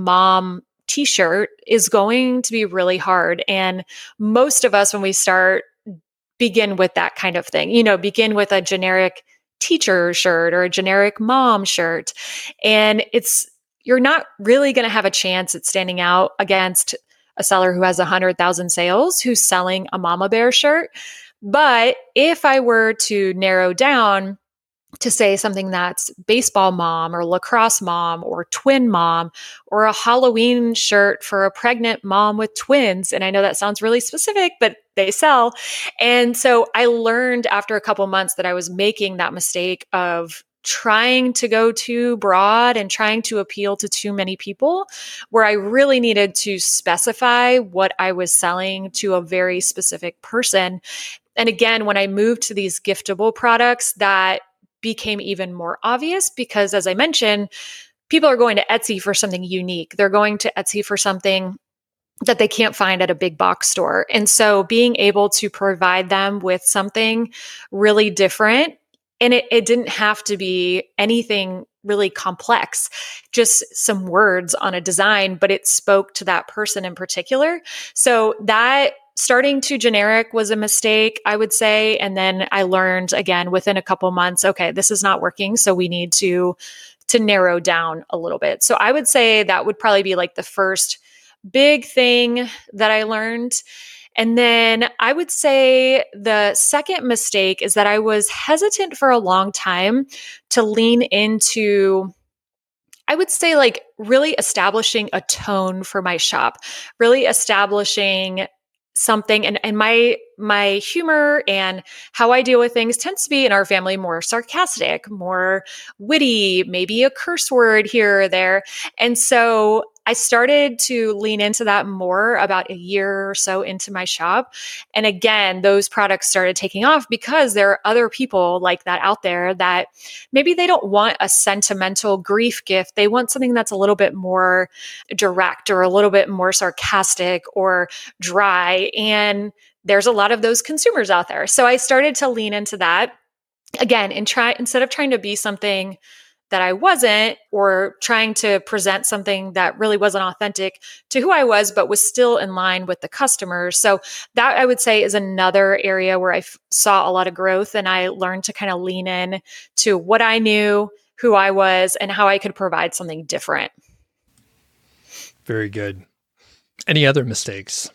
Speaker 2: mom t-shirt is going to be really hard. And most of us, when we start, begin with that kind of thing, begin with a generic teacher shirt or a generic mom shirt. And you're not really going to have a chance at standing out against a seller who has 100,000 sales who's selling a mama bear shirt. But if I were to narrow down to say something that's baseball mom or lacrosse mom or twin mom or a Halloween shirt for a pregnant mom with twins. And I know that sounds really specific, but they sell. And so I learned after a couple months that I was making that mistake of trying to go too broad and trying to appeal to too many people, where I really needed to specify what I was selling to a very specific person. And again, when I moved to these giftable products, that became even more obvious because, as I mentioned, people are going to Etsy for something unique. They're going to Etsy for something that they can't find at a big box store. And so being able to provide them with something really different, and it didn't have to be anything really complex, just some words on a design, but it spoke to that person in particular. So that starting too generic was a mistake, I would say. And then I learned again within a couple months, okay, this is not working. So we need to narrow down a little bit. So I would say that would probably be like the first big thing that I learned. And then I would say the second mistake is that I was hesitant for a long time to lean into, I would say, like really establishing a tone for my shop, really establishing something. And my humor and how I deal with things tends to be in our family more sarcastic, more witty, maybe a curse word here or there. And so I started to lean into that more about a year or so into my shop. And again, those products started taking off because there are other people like that out there that maybe they don't want a sentimental grief gift. They want something that's a little bit more direct or a little bit more sarcastic or dry. And there's a lot of those consumers out there. So I started to lean into that again and instead of trying to be something that I wasn't, or trying to present something that really wasn't authentic to who I was, but was still in line with the customers. So that I would say is another area where I saw a lot of growth, and I learned to kind of lean in to what I knew, who I was, and how I could provide something different.
Speaker 1: Very good. Any other mistakes?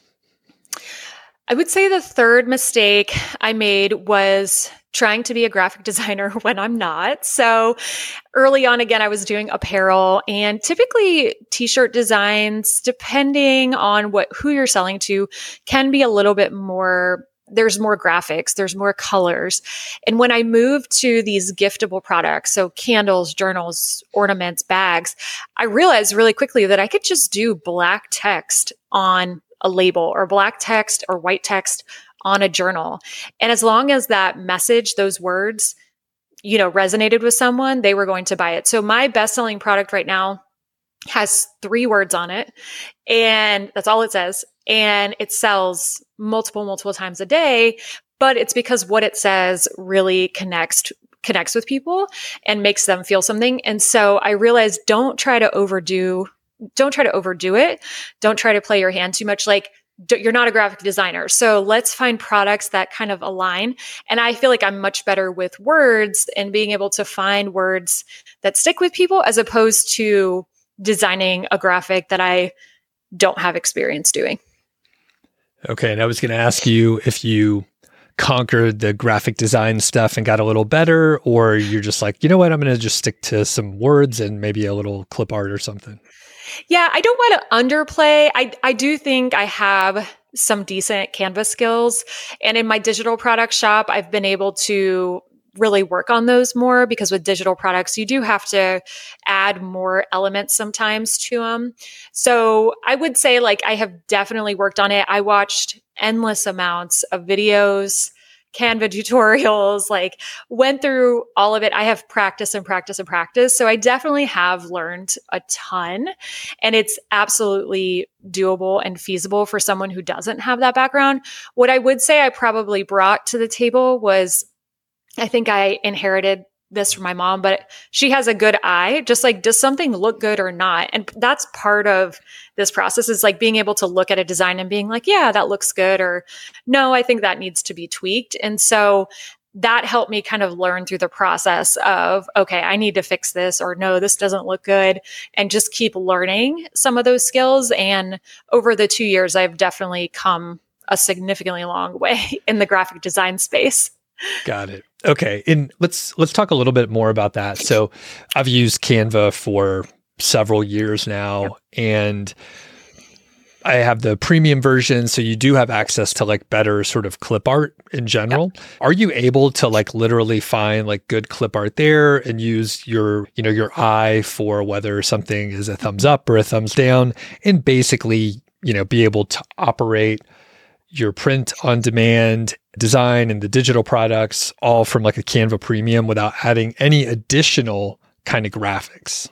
Speaker 2: I would say the third mistake I made was trying to be a graphic designer when I'm not. So early on, again, I was doing apparel, and typically t-shirt designs, depending on who you're selling to, can be a little bit more, there's more graphics, there's more colors. And when I moved to these giftable products, so candles, journals, ornaments, bags, I realized really quickly that I could just do black text on a label or black text or white text on a journal. And as long as that message, those words, resonated with someone, they were going to buy it. So my best-selling product right now has 3 words on it, and that's all it says. And it sells multiple times a day, but it's because what it says really connects with people and makes them feel something. And so I realized don't try to overdo it. Don't try to play your hand too much. Like, you're not a graphic designer. So let's find products that kind of align. And I feel like I'm much better with words and being able to find words that stick with people as opposed to designing a graphic that I don't have experience doing.
Speaker 1: Okay. And I was going to ask you if you conquered the graphic design stuff and got a little better, or you're just like, you know what, I'm going to just stick to some words and maybe a little clip art or something.
Speaker 2: Yeah, I don't want to underplay. I do think I have some decent Canva skills. And in my digital product shop, I've been able to really work on those more, because with digital products, you do have to add more elements sometimes to them. So I would say, like, I have definitely worked on it. I watched endless amounts of videos, Canva tutorials, like went through all of it. I have practice and practice and practice. So I definitely have learned a ton, and it's absolutely doable and feasible for someone who doesn't have that background. What I would say I probably brought to the table was, I think I inherited this from my mom, but she has a good eye, just like, does something look good or not? And that's part of this process, is like being able to look at a design and being like, yeah, that looks good, or no, I think that needs to be tweaked. And so that helped me kind of learn through the process of, okay, I need to fix this, or no, this doesn't look good, and just keep learning some of those skills. And over the 2 years, I've definitely come a significantly long way in the graphic design space.
Speaker 1: Got it. Okay. And let's talk a little bit more about that. So I've used Canva for several years now, and I have the premium version. So you do have access to like better sort of clip art in general. Are you able to like literally find like good clip art there and use your eye for whether something is a thumbs up or a thumbs down, and basically, be able to operate your print on demand design and the digital products all from like a Canva premium without adding any additional kind of graphics?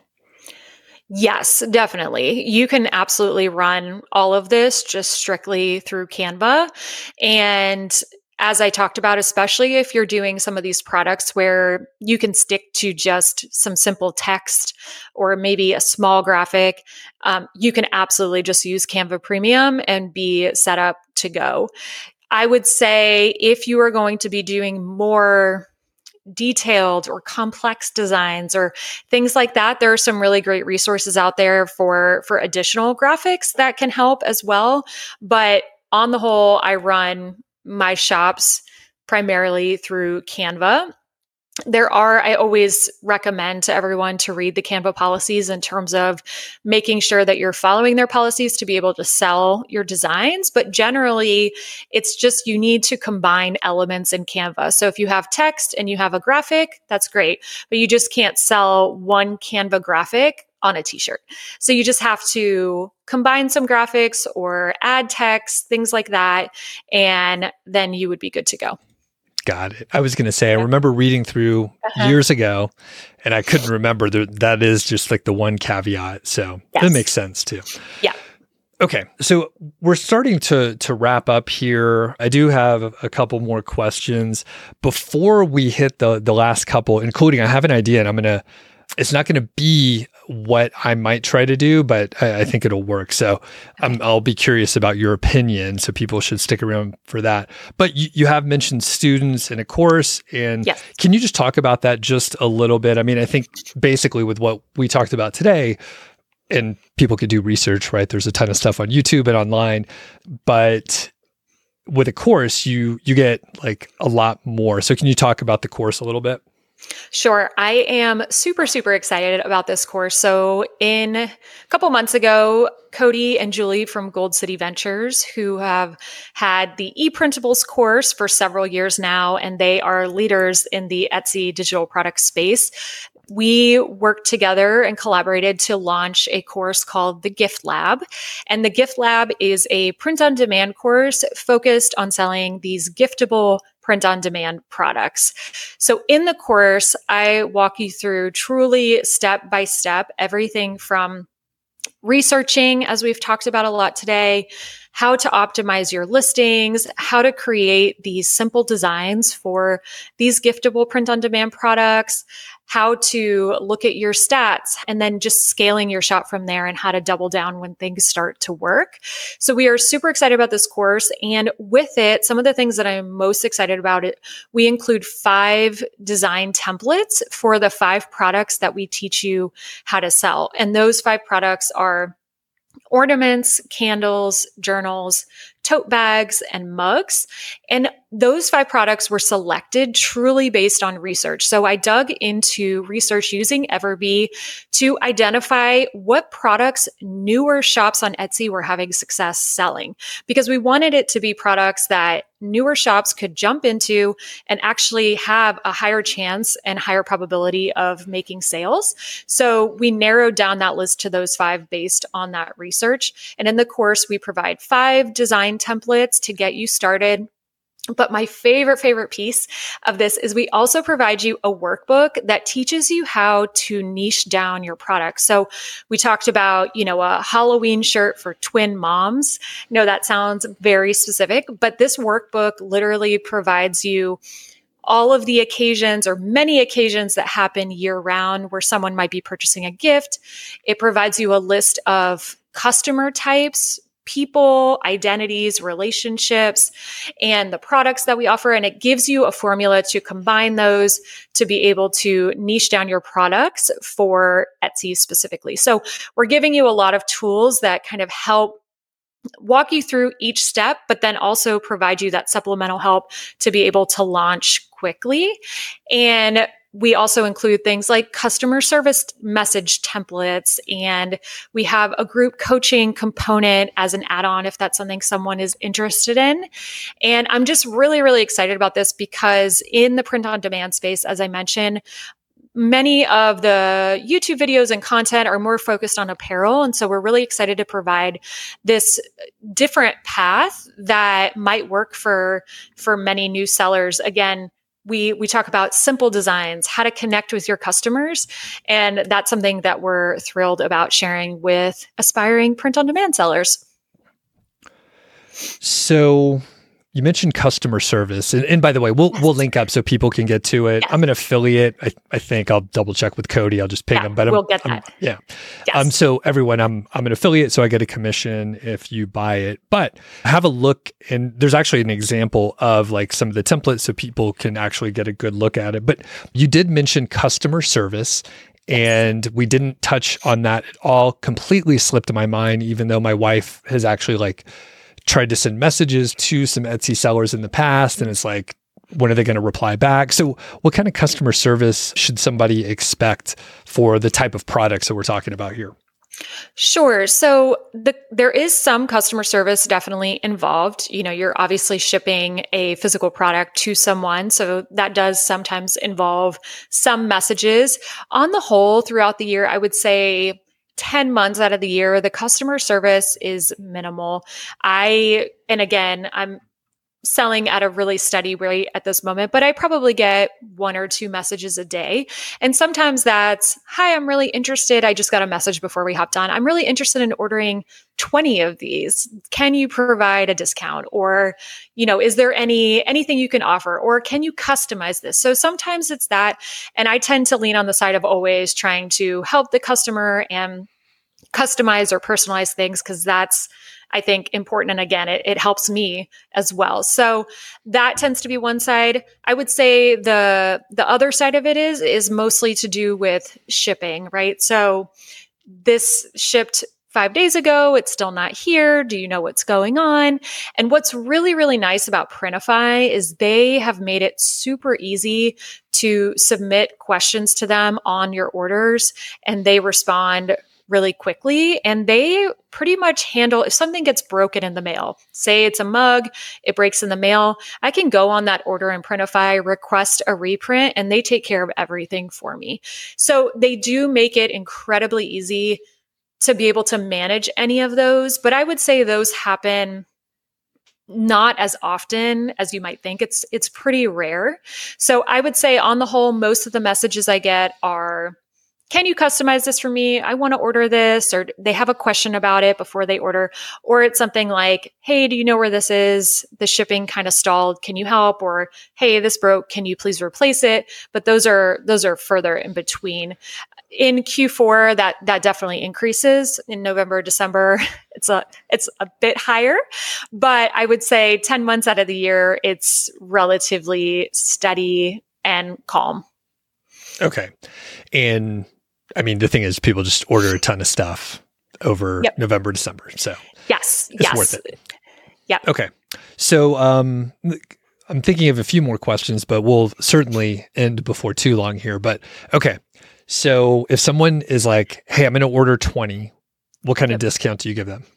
Speaker 2: Yes, definitely. You can absolutely run all of this just strictly through Canva. And as I talked about, especially if you're doing some of these products where you can stick to just some simple text or maybe a small graphic, you can absolutely just use Canva Premium and be set up to go. I would say if you are going to be doing more detailed or complex designs or things like that, there are some really great resources out there for additional graphics that can help as well. But on the whole, I run my shops primarily through Canva. I always recommend to everyone to read the Canva policies in terms of making sure that you're following their policies to be able to sell your designs. But generally, it's just you need to combine elements in Canva. So if you have text and you have a graphic, that's great, but you just can't sell one Canva graphic on a t-shirt. So you just have to combine some graphics or add text, things like that, and then you would be good to go.
Speaker 1: Got it. I was going to say, I remember reading through years ago, and I couldn't remember that is just like the one caveat. So that makes sense too.
Speaker 2: Yeah.
Speaker 1: Okay. So we're starting to wrap up here. I do have a couple more questions before we hit the last couple, including I have an idea, and it's not going to be what I might try to do, but I think it'll work. So I'll be curious about your opinion. So people should stick around for that. But you have mentioned students in a course, and can you just talk about that just a little bit? I mean, I think basically with what we talked about today, and people could do research, right? There's a ton of stuff on YouTube and online, but with a course, you get like a lot more. So can you talk about the course a little bit?
Speaker 2: Sure. I am super, super excited about this course. So a couple months ago, Cody and Julie from Gold City Ventures, who have had the ePrintables course for several years now, and they are leaders in the Etsy digital product space. We worked together and collaborated to launch a course called the Gift Lab. And the Gift Lab is a print-on-demand course focused on selling these giftable print-on-demand products. So in the course, I walk you through truly step-by-step everything from researching, as we've talked about a lot today, how to optimize your listings, how to create these simple designs for these giftable print-on-demand products, how to look at your stats, and then just scaling your shop from there and how to double down when things start to work. So we are super excited about this course. And with it, some of the things that I'm most excited about it, we include 5 design templates for the 5 products that we teach you how to sell. And those 5 products are ornaments, candles, journals, tote bags, and mugs. And those 5 products were selected truly based on research. So I dug into research using Everbee to identify what products newer shops on Etsy were having success selling, because we wanted it to be products that newer shops could jump into and actually have a higher chance and higher probability of making sales. So we narrowed down that list to those 5 based on that research. And in the course, we provide 5 design templates to get you started. But my favorite piece of this is we also provide you a workbook that teaches you how to niche down your products. So we talked about, a Halloween shirt for twin moms. No, that sounds very specific, but this workbook literally provides you all of the occasions or many occasions that happen year round where someone might be purchasing a gift. It provides you a list of customer types, people, identities, relationships, and the products that we offer. And it gives you a formula to combine those to be able to niche down your products for Etsy specifically. So we're giving you a lot of tools that kind of help walk you through each step, but then also provide you that supplemental help to be able to launch quickly. And we also include things like customer service message templates, and we have a group coaching component as an add-on if that's something someone is interested in. And I'm just really excited about this because in the print on demand space, as I mentioned, many of the YouTube videos and content are more focused on apparel. And so we're really excited to provide this different path that might work for many new sellers. Again, we talk about simple designs, how to connect with your customers. And that's something that we're thrilled about sharing with aspiring print-on-demand sellers.
Speaker 1: So you mentioned customer service. And by the way, we'll link up so people can get to it. Yes. I'm an affiliate. I think I'll double check with Cody. I'll just ping him. But
Speaker 2: we'll get that.
Speaker 1: Yeah.
Speaker 2: Yes.
Speaker 1: So everyone, I'm an affiliate, so I get a commission if you buy it. But have a look, and there's actually an example of like some of the templates so people can actually get a good look at it. But you did mention customer service. And we didn't touch on that at all. Completely slipped my mind, even though my wife has actually tried to send messages to some Etsy sellers in the past. And it's like, when are they going to reply back? So what kind of customer service should somebody expect for the type of products that we're talking about here?
Speaker 2: Sure. So there is some customer service definitely involved. You're obviously shipping a physical product to someone. So that does sometimes involve some messages. On the whole, throughout the year, I would say 10 months out of the year, the customer service is minimal. I'm selling at a really steady rate at this moment, but I probably get 1 or 2 messages a day. And sometimes that's, hi, I'm really interested. I just got a message before we hopped on. I'm really interested in ordering 20 of these. Can you provide a discount? Or, is there anything you can offer? Or can you customize this? So sometimes it's that. And I tend to lean on the side of always trying to help the customer and customize or personalize things, because that's, I think, important. And again, it helps me as well. So that tends to be one side. I would say the other side of it is mostly to do with shipping, right? So this shipped 5 days ago. It's still not here. Do you know what's going on? And what's really nice about Printify is they have made it super easy to submit questions to them on your orders, and they respond really quickly. And they pretty much handle, if something gets broken in the mail, say it's a mug, it breaks in the mail, I can go on that order in Printify, request a reprint, and they take care of everything for me. So they do make it incredibly easy to be able to manage any of those. But I would say those happen not as often as you might think. It's pretty rare. So I would say on the whole, most of the messages I get are can you customize this for me? I want to order this, or they have a question about it before they order, or it's something like, hey, do you know where this is? The shipping kind of stalled. Can you help? Or, hey, this broke. Can you please replace it? But those are further in between. In Q4, that definitely increases. In November, December, it's a bit higher, but I would say 10 months out of the year, it's relatively steady and calm.
Speaker 1: Okay. And I mean, the thing is, people just order a ton of stuff over November, December. So
Speaker 2: it's
Speaker 1: worth it.
Speaker 2: Yeah.
Speaker 1: Okay. So I'm thinking of a few more questions, but we'll certainly end before too long here. But okay. So if someone is like, hey, I'm going to order 20, what kind of discount do you give them?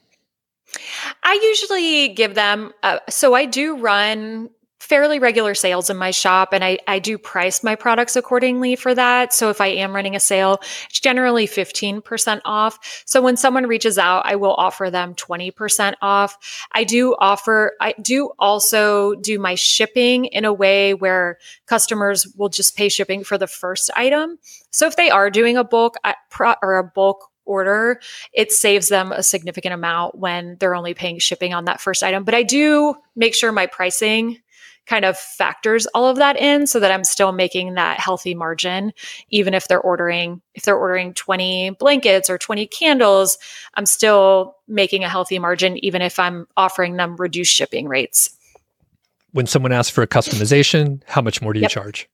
Speaker 2: I usually give them, so I do run fairly regular sales in my shop, and I do price my products accordingly for that. So if I am running a sale, it's generally 15% off. So when someone reaches out, I will offer them 20% off. I do also do my shipping in a way where customers will just pay shipping for the first item. So if they are doing a bulk order, it saves them a significant amount when they're only paying shipping on that first item. But I do make sure my pricing kind of factors all of that in so that I'm still making that healthy margin. Even if they're ordering 20 blankets or 20 candles, I'm still making a healthy margin, even if I'm offering them reduced shipping rates.
Speaker 1: When someone asks for a customization, how much more do you charge?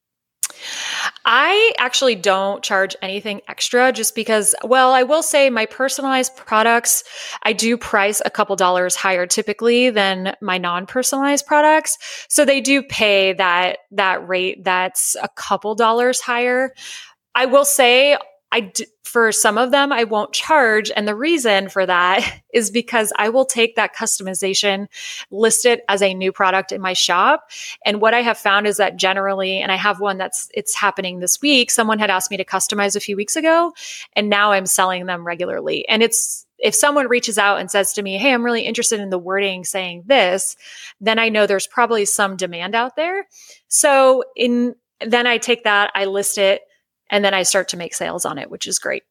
Speaker 2: I actually don't charge anything extra just because, well, I will say my personalized products, I do price a couple dollars higher typically than my non-personalized products. So they do pay that rate that's a couple dollars higher. I will say for some of them, I won't charge. And the reason for that is because I will take that customization, list it as a new product in my shop. And what I have found is that generally, and I have one it's happening this week, someone had asked me to customize a few weeks ago, and now I'm selling them regularly. And if someone reaches out and says to me, hey, I'm really interested in the wording saying this, then I know there's probably some demand out there. So then I take that, I list it, and then I start to make sales on it, which is great.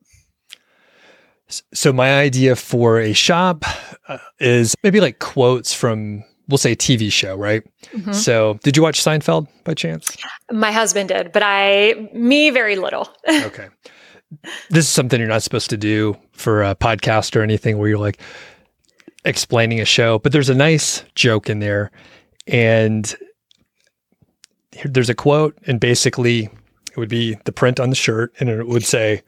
Speaker 1: So my idea for a shop is maybe like quotes from, we'll say, a TV show, right? Mm-hmm. So did you watch Seinfeld by chance?
Speaker 2: My husband did, but me very little.
Speaker 1: Okay. This is something you're not supposed to do for a podcast or anything where you're like explaining a show, but there's a nice joke in there. And there's a quote, and basically it would be the print on the shirt, and it would say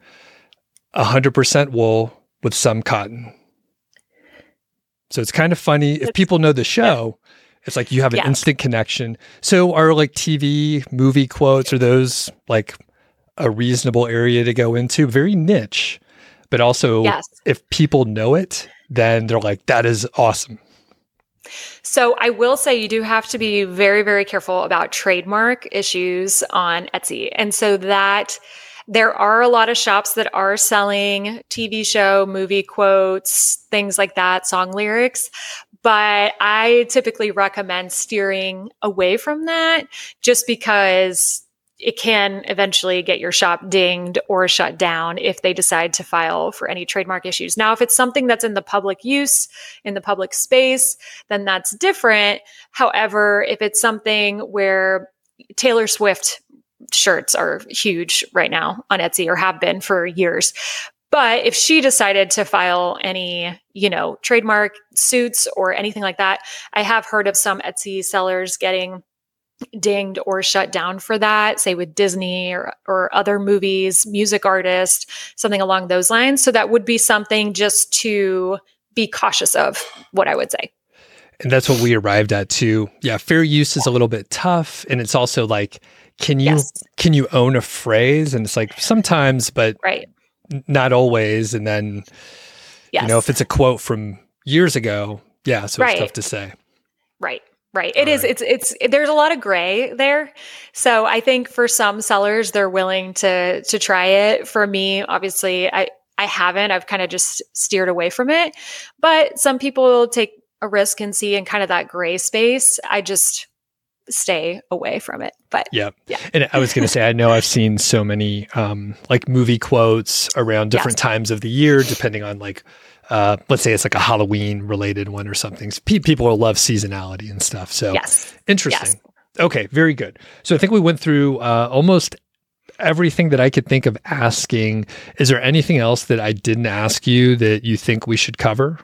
Speaker 1: 100% wool with some cotton. So it's kind of funny. If people know the show, it's like you have an instant connection. So are like TV, movie quotes, are those like a reasonable area to go into? Very niche, but also if people know it, then they're like, that is awesome.
Speaker 2: So I will say you do have to be very, very careful about trademark issues on Etsy. And so that there are a lot of shops that are selling TV show, movie quotes, things like that, song lyrics. But I typically recommend steering away from that just because it can eventually get your shop dinged or shut down if they decide to file for any trademark issues. Now, if it's something that's in the public use, in the public space, then that's different. However, if it's something where Taylor Swift shirts are huge right now on Etsy or have been for years. But if she decided to file any, trademark suits or anything like that, I have heard of some Etsy sellers getting dinged or shut down for that, say with Disney or other movies, music artists, something along those lines. So that would be something just to be cautious of, what I would say.
Speaker 1: And that's what we arrived at too. Yeah, fair use is a little bit tough. And it's also like, can you own a phrase? And it's like sometimes, but not always. And then, if it's a quote from years ago, so it's tough to say.
Speaker 2: Right. It is. It's there's a lot of gray there. So I think for some sellers, they're willing to try it. For me, obviously, I haven't. I've kind of just steered away from it. But some people take a risk and see in kind of that gray space. stay away from it. But
Speaker 1: yeah. And I was going to say, I know I've seen so many like movie quotes around different times of the year, depending on like, let's say it's like a Halloween related one or something. People will love seasonality and stuff. So interesting. Okay, very good. So I think we went through almost everything that I could think of asking. Is there anything else that I didn't ask you that you think we should cover?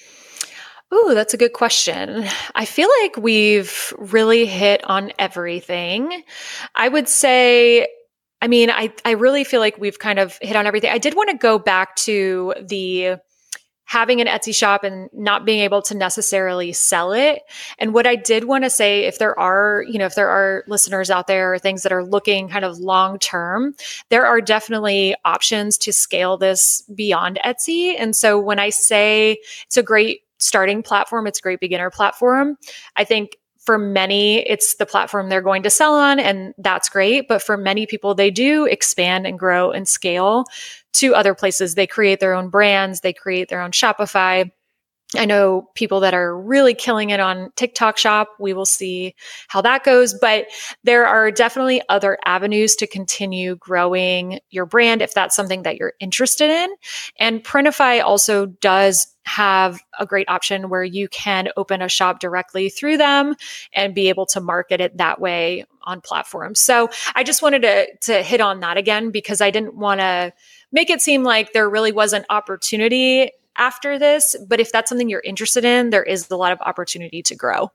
Speaker 2: Ooh, that's a good question. I feel like we've really hit on everything. I would say, I mean, I really feel like we've kind of hit on everything. I did want to go back to the having an Etsy shop and not being able to necessarily sell it. And what I did want to say, if there are listeners out there or things that are looking kind of long term, there are definitely options to scale this beyond Etsy. And so when I say it's a great starting platform, it's a great beginner platform, I think for many, it's the platform they're going to sell on, and that's great. But for many people, they do expand and grow and scale to other places. They create their own brands, they create their own Shopify. I know people that are really killing it on TikTok Shop. We will see how that goes. But there are definitely other avenues to continue growing your brand if that's something that you're interested in. And Printify also does have a great option where you can open a shop directly through them and be able to market it that way on platforms. So I just wanted to hit on that again, because I didn't want to make it seem like there really was an opportunity after this. But if that's something you're interested in, there is a lot of opportunity to grow.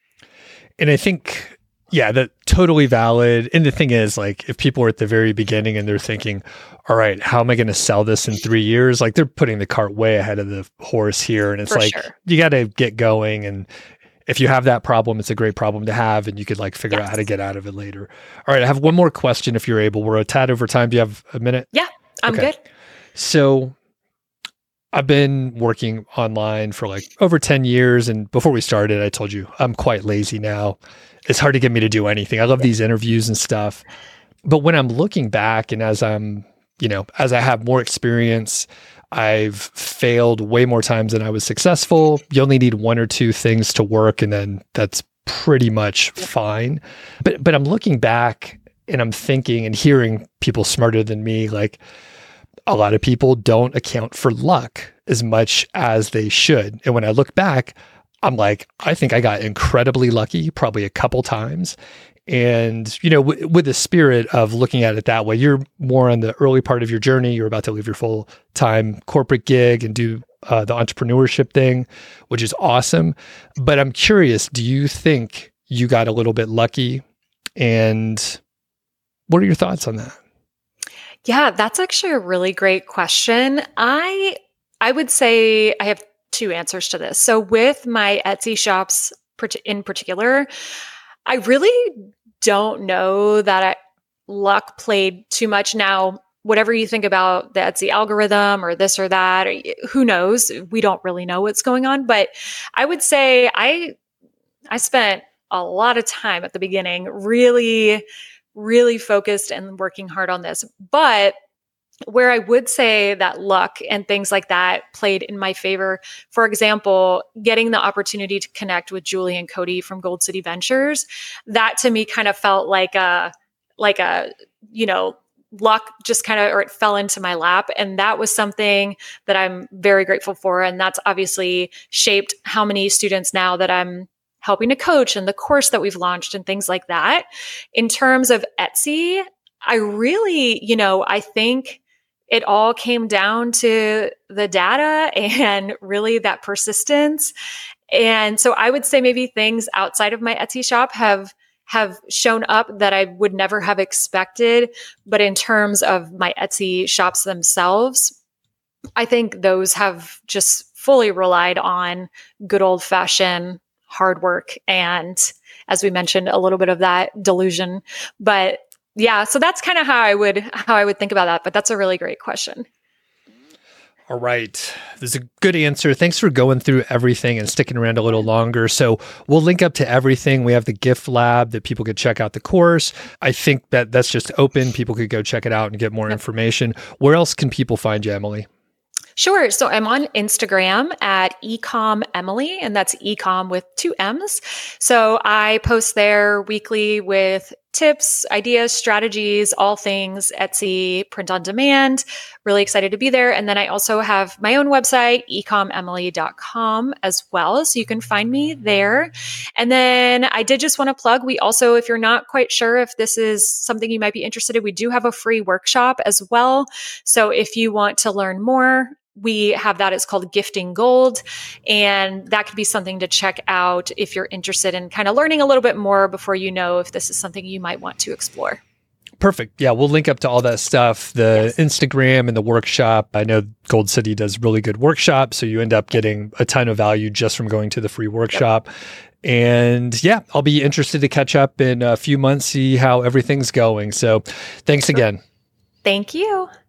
Speaker 1: And I think, yeah, that's totally valid. And the thing is, like, if people are at the very beginning and they're thinking, all right, how am I going to sell this in 3 years? Like, they're putting the cart way ahead of the horse here. And it's you got to get going. And if you have that problem, it's a great problem to have. And you could like figure out how to get out of it later. All right. I have one more question if you're able. We're a tad over time. Do you have a minute?
Speaker 2: Yeah, I'm good.
Speaker 1: So I've been working online for like over 10 years. And before we started, I told you I'm quite lazy now. It's hard to get me to do anything. I love these interviews and stuff. But when I'm looking back and as I have more experience, I've failed way more times than I was successful. You only need one or two things to work, and then that's pretty much fine. But I'm looking back and I'm thinking and hearing people smarter than me, like, a lot of people don't account for luck as much as they should. And when I look back, I'm like, I think I got incredibly lucky probably a couple times. And, with the spirit of looking at it that way, you're more on the early part of your journey. You're about to leave your full-time corporate gig and do the entrepreneurship thing, which is awesome. But I'm curious, do you think you got a little bit lucky? And what are your thoughts on that?
Speaker 2: Yeah, that's actually a really great question. I would say I have two answers to this. So with my Etsy shops in particular, I really don't know that luck played too much. Now, whatever you think about the Etsy algorithm or this or that, who knows? We don't really know what's going on. But I would say I spent a lot of time at the beginning really, really focused and working hard on this. But where I would say that luck and things like that played in my favor, for example, getting the opportunity to connect with Julie and Cody from Gold City Ventures, that to me kind of felt like a luck just kind of, or it fell into my lap. And that was something that I'm very grateful for. And that's obviously shaped how many students now that I'm helping to coach and the course that we've launched and things like that. In terms of Etsy, I really, I think it all came down to the data and really that persistence. And so I would say maybe things outside of my Etsy shop have shown up that I would never have expected. But in terms of my Etsy shops themselves, I think those have just fully relied on good old fashioned hard work. And as we mentioned, a little bit of that delusion, but yeah, so that's kind of how I would think about that, but that's a really great question.
Speaker 1: All right. There's a good answer. Thanks for going through everything and sticking around a little longer. So we'll link up to everything. We have the gift lab that people could check out the course. I think that that's just open. People could go check it out and get more information. Where else can people find you, Emily?
Speaker 2: Sure. So I'm on Instagram at ecom Emily, and that's ecom with 2 M's. So I post there weekly with tips, ideas, strategies, all things Etsy print on demand. Really excited to be there. And then I also have my own website, ecomemily.com as well. So you can find me there. And then I did just want to plug, we also, if you're not quite sure if this is something you might be interested in, we do have a free workshop as well. So if you want to learn more, we have that. It's called Gifting Gold. And that could be something to check out if you're interested in kind of learning a little bit more before you know if this is something you might want to explore.
Speaker 1: Perfect. Yeah, we'll link up to all that stuff, the Instagram and the workshop. I know Gold City does really good workshops, so you end up getting a ton of value just from going to the free workshop. Yep. And yeah, I'll be interested to catch up in a few months, see how everything's going. So thanks again.
Speaker 2: Thank you.